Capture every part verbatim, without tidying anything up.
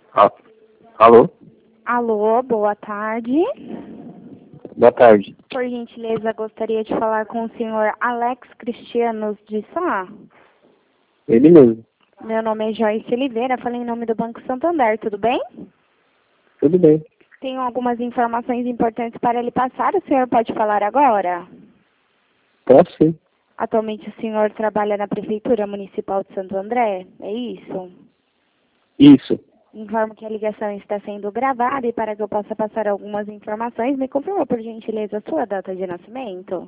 Ah, alô? Alô, boa tarde. Boa tarde. Por gentileza, gostaria de falar com o senhor Alex Cristianos de Sá. Ele mesmo. Meu nome é Joyce Oliveira, falei em nome do Banco Santander, tudo bem? Tudo bem. Tenho algumas informações importantes para lhe passar, o senhor pode falar agora? Posso sim. Atualmente o senhor trabalha na Prefeitura Municipal de Santo André, é isso? Isso. Informo que a ligação está sendo gravada e para que eu possa passar algumas informações, me confirma por gentileza a sua data de nascimento.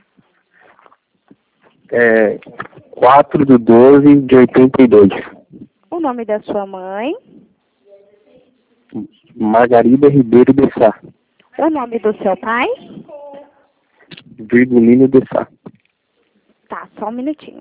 É quatro de doze de oitenta e dois. O nome da sua mãe, Margarida Ribeiro de Sá. o nome do seu pai. Virgulino de Sá. Tá, só um minutinho.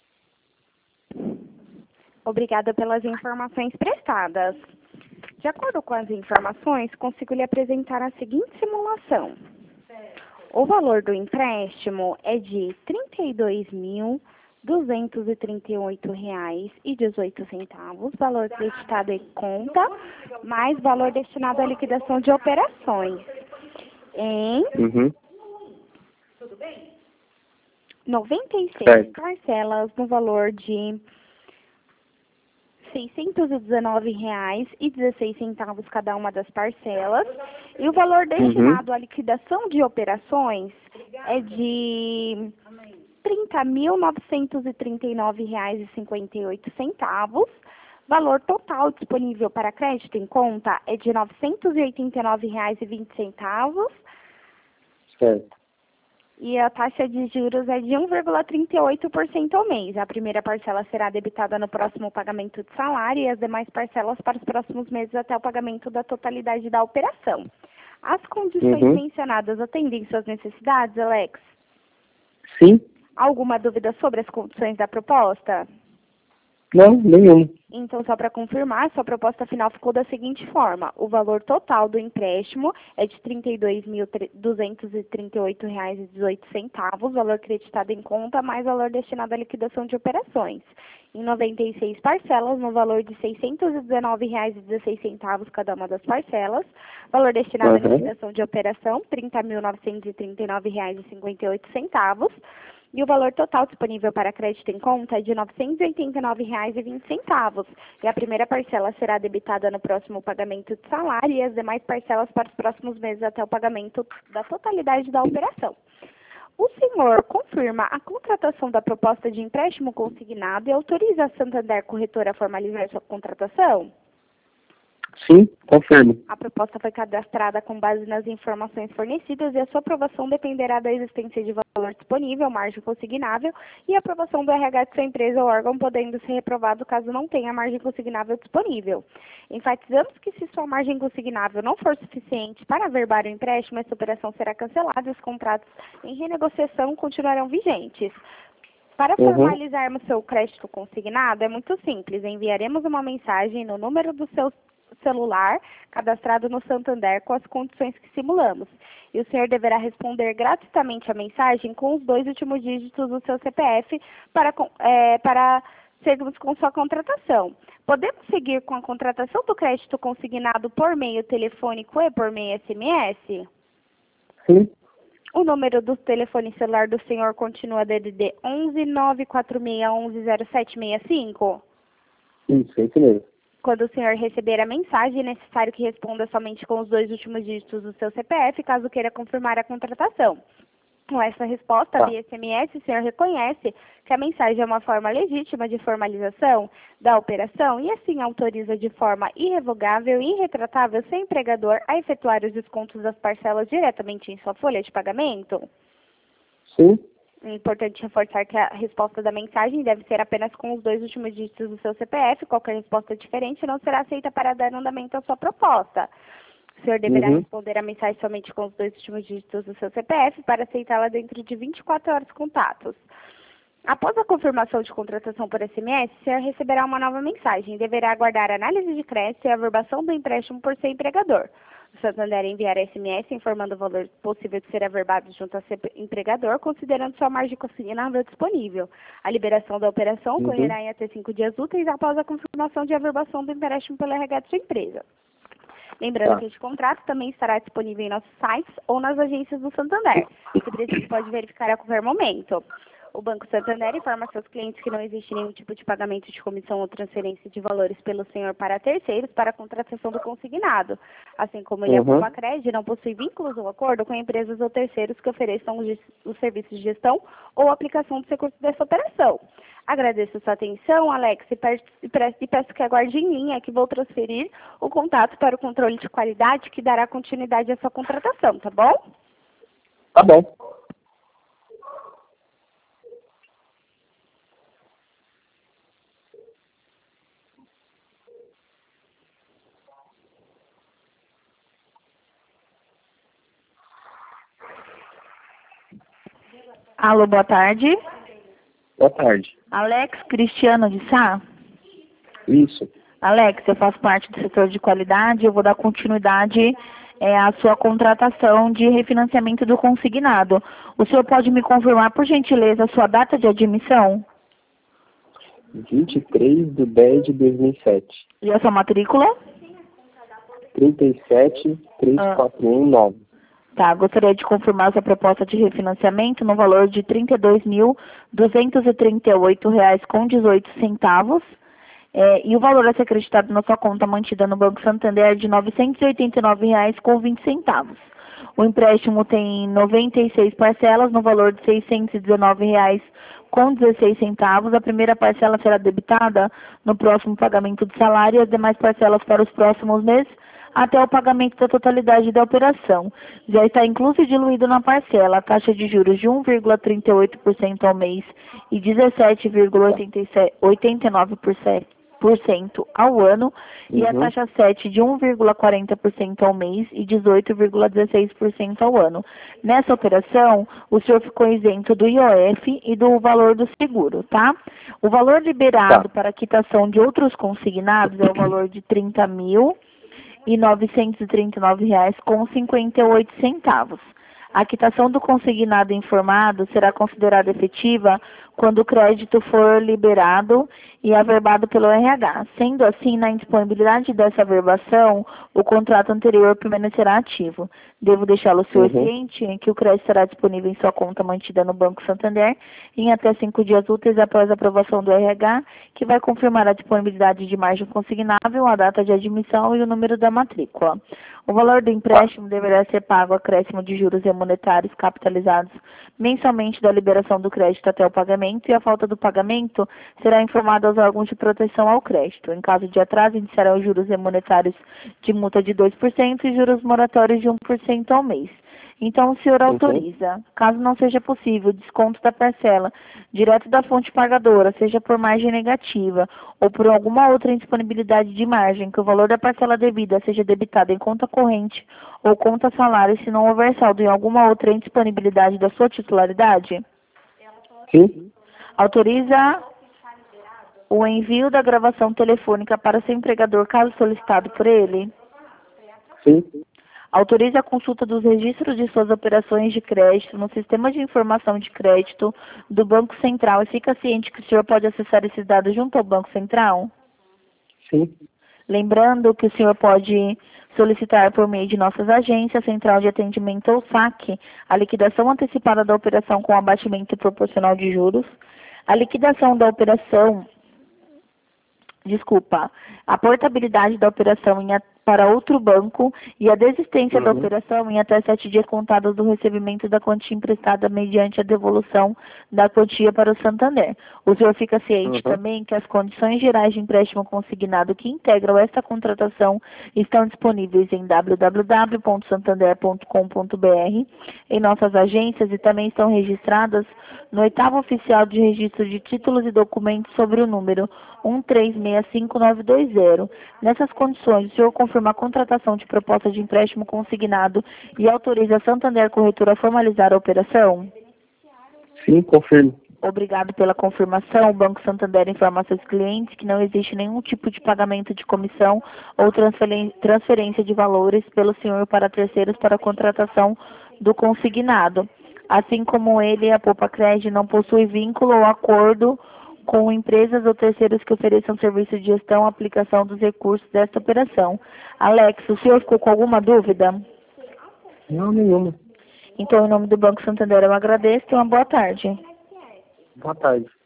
Obrigada pelas informações prestadas. De acordo com as informações, consigo lhe apresentar a seguinte simulação. O valor do empréstimo é de trinta e dois mil duzentos e trinta e oito reais e dezoito centavos, valor creditado em conta, mais valor destinado à liquidação de operações. Em Uhum. noventa e seis Certo. parcelas no valor de seiscentos e dezenove reais e dezesseis centavos cada uma das parcelas. E o valor destinado à liquidação de operações é de trinta mil novecentos e trinta e nove reais e cinquenta e oito centavos. Valor total disponível para crédito em conta é de novecentos e oitenta e nove reais e vinte centavos. Certo. E a taxa de juros é de um vírgula trinta e oito por cento ao mês. A primeira parcela será debitada no próximo pagamento de salário e as demais parcelas para os próximos meses até o pagamento da totalidade da operação. As condições Uhum. mencionadas atendem suas necessidades, Alex? Sim? Alguma dúvida sobre as condições da proposta? Não, nenhum. Então, só para confirmar, sua proposta final ficou da seguinte forma. O valor total do empréstimo é de trinta e dois mil duzentos e trinta e oito reais e dezoito centavos, valor creditado em conta, mais valor destinado à liquidação de operações. Em noventa e seis parcelas, no valor de seiscentos e dezenove reais e dezesseis centavos cada uma das parcelas, valor destinado à Uhum. liquidação de operação, trinta mil novecentos e trinta e nove reais e cinquenta e oito centavos. E o valor total disponível para crédito em conta é de novecentos e oitenta e nove reais e vinte centavos. E a primeira parcela será debitada no próximo pagamento de salário e as demais parcelas para os próximos meses até o pagamento da totalidade da operação. O senhor confirma a contratação da proposta de empréstimo consignado e autoriza a Santander Corretora a formalizar sua contratação? Sim, confirmo. A proposta foi cadastrada com base nas informações fornecidas e a sua aprovação dependerá da existência de valor disponível, margem consignável e a aprovação do R H de sua empresa ou órgão, podendo ser reprovado caso não tenha margem consignável disponível. Enfatizamos que se sua margem consignável não for suficiente para averbar o empréstimo, essa operação será cancelada e os contratos em renegociação continuarão vigentes. Para Uhum. formalizarmos seu crédito consignado, é muito simples. Enviaremos uma mensagem no número do seu celular cadastrado no Santander com as condições que simulamos. E o senhor deverá responder gratuitamente a mensagem com os dois últimos dígitos do seu C P F para, é, para seguirmos com sua contratação. Podemos seguir com a contratação do crédito consignado por meio telefônico e por meio S M S? Sim. O número do telefone celular do senhor continua D D D onze nove quatro seis onze zero sete seis cinco? Isso, é isso mesmo. Quando o senhor receber a mensagem, é necessário que responda somente com os dois últimos dígitos do seu C P F, caso queira confirmar a contratação. Com essa resposta Tá. via S M S, o senhor reconhece que a mensagem é uma forma legítima de formalização da operação e assim autoriza de forma irrevogável e irretratável seu empregador a efetuar os descontos das parcelas diretamente em sua folha de pagamento? Sim. É importante reforçar que a resposta da mensagem deve ser apenas com os dois últimos dígitos do seu C P F. Qualquer resposta diferente não será aceita para dar andamento à sua proposta. O senhor deverá Uhum. responder a mensagem somente com os dois últimos dígitos do seu C P F para aceitá-la dentro de vinte e quatro horas contatos. Após a confirmação de contratação por S M S, o senhor receberá uma nova mensagem. Deverá aguardar a análise de crédito e a averbação do empréstimo por seu empregador. O Santander enviará S M S informando o valor possível de ser averbado junto ao seu empregador, considerando sua margem consignável disponível. A liberação da operação Uhum. ocorrerá em até cinco dias úteis após a confirmação de averbação do empréstimo pelo R H de sua empresa. Lembrando Tá. que este contrato também estará disponível em nossos sites ou nas agências do Santander. Se precisa, pode verificar a qualquer momento. O Banco Santander informa seus clientes que não existe nenhum tipo de pagamento de comissão ou transferência de valores pelo senhor para terceiros para a contratação do consignado. Assim como ele, Uhum. a Bacred, não possui vínculos ou acordo com empresas ou terceiros que ofereçam os, os serviços de gestão ou aplicação dos recursos dessa operação. Agradeço sua atenção, Alex, e peço, e peço que aguarde em linha que vou transferir o contato para o controle de qualidade que dará continuidade à sua contratação, tá bom? Tá bom. Alô, boa tarde. Boa tarde. Alex Cristiano de Sá? Isso. Alex, eu faço parte do setor de qualidade, eu vou dar continuidade é, à sua contratação de refinanciamento do consignado. O senhor pode me confirmar, por gentileza, a sua data de admissão vinte e três de dez de dois mil e sete. e a sua matrícula? trinta e sete, trezentos e quarenta e um, nove. Tá, gostaria de confirmar sua proposta de refinanciamento no valor de trinta e dois mil, duzentos e trinta e oito reais com dezoito centavos. É, e o valor a ser acreditado na sua conta mantida no Banco Santander é de novecentos e oitenta e nove reais com vinte centavos. O empréstimo tem noventa e seis parcelas no valor de seiscentos e dezenove reais com dezesseis centavos. A primeira parcela será debitada no próximo pagamento do salário e as demais parcelas para os próximos meses até o pagamento da totalidade da operação. Já está incluso e diluído na parcela a taxa de juros de um vírgula trinta e oito por cento ao mês e dezessete vírgula oitenta e nove por cento ao ano, Uhum. e a taxa sete de um vírgula quarenta por cento ao mês e dezoito vírgula dezesseis por cento ao ano. Nessa operação, o senhor ficou isento do I O F e do valor do seguro, tá? O valor liberado Tá. para quitação de outros consignados é o valor de trinta mil e novecentos e trinta e nove reais com cinquenta e oito centavos. A quitação do consignado informado será considerada efetiva quando o crédito for liberado e averbado pelo R H. Sendo assim, na indisponibilidade dessa averbação, o contrato anterior permanecerá ativo. Devo deixá-lo senhor Uhum. ciente que o crédito estará disponível em sua conta mantida no Banco Santander em até cinco dias úteis após a aprovação do R H, que vai confirmar a disponibilidade de margem consignável, a data de admissão e o número da matrícula. O valor do empréstimo deverá ser pago acréscimo de juros monetários capitalizados mensalmente da liberação do crédito até o pagamento, e a falta do pagamento será informada aos órgãos de proteção ao crédito. Em caso de atraso, iniciarão juros monetários de multa de dois por cento e juros moratórios de um por cento ao mês. Então, o senhor autoriza, caso não seja possível, o desconto da parcela direto da fonte pagadora, seja por margem negativa ou por alguma outra indisponibilidade de margem, que o valor da parcela devida seja debitado em conta corrente ou conta salário, se não houver saldo em alguma outra indisponibilidade da sua titularidade? Sim. Autoriza o envio da gravação telefônica para seu empregador, caso solicitado por ele? Sim. Autoriza a consulta dos registros de suas operações de crédito no sistema de informação de crédito do Banco Central e fica ciente que o senhor pode acessar esses dados junto ao Banco Central? Sim. Lembrando que o senhor pode solicitar por meio de nossas agências, Central de Atendimento ou saque, a liquidação antecipada da operação com abatimento proporcional de juros, a liquidação da operação, desculpa, a portabilidade da operação em, para outro banco e a desistência Uhum. da operação em até sete dias contados do recebimento da quantia emprestada mediante a devolução da quantia para o Santander. O senhor fica ciente Uhum. também que as condições gerais de empréstimo consignado que integram esta contratação estão disponíveis em w w w ponto santander ponto com ponto b r, em nossas agências, e também estão registradas no oitavo oficial de registro de títulos e documentos sobre o número um três seis cinco nove dois zero. Nessas condições, o senhor confirma a contratação de proposta de empréstimo consignado e autoriza a Santander Corretora a formalizar a operação? Sim, confirmo. Obrigado pela confirmação. O Banco Santander informa a seus clientes que não existe nenhum tipo de pagamento de comissão ou transferência de valores pelo senhor para terceiros para a contratação do consignado. Assim como ele, a Poupa Cred não possui vínculo ou acordo com empresas ou terceiros que ofereçam serviço de gestão ou aplicação dos recursos desta operação. Alex, o senhor ficou com alguma dúvida? Não, nenhuma. Então, em nome do Banco Santander, eu agradeço e uma boa tarde. Boa tarde.